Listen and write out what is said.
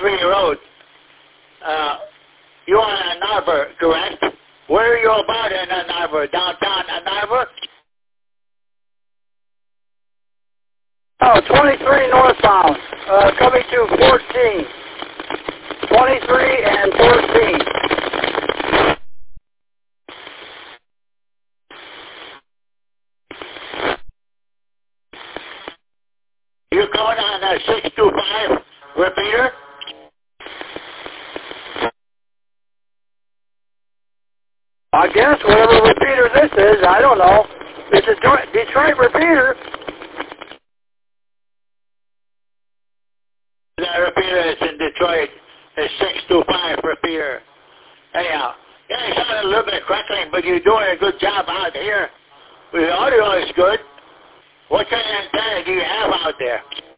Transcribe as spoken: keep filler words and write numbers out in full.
twenty-three Road. Uh, you're on Ann Arbor, correct? Where are you about in Ann Arbor? Downtown Ann Arbor? Oh, twenty-three northbound, uh, coming to fourteen. twenty-three and fourteen. You going on a six two five repeater? I guess whatever repeater this is, I don't know. It's a Detroit, Detroit repeater. That repeater is in Detroit. It's six two five repeater. Anyhow, yeah, it sounded a little bit crackling, but you're doing a good job out here. The audio is good. What kind of antenna do you have out there?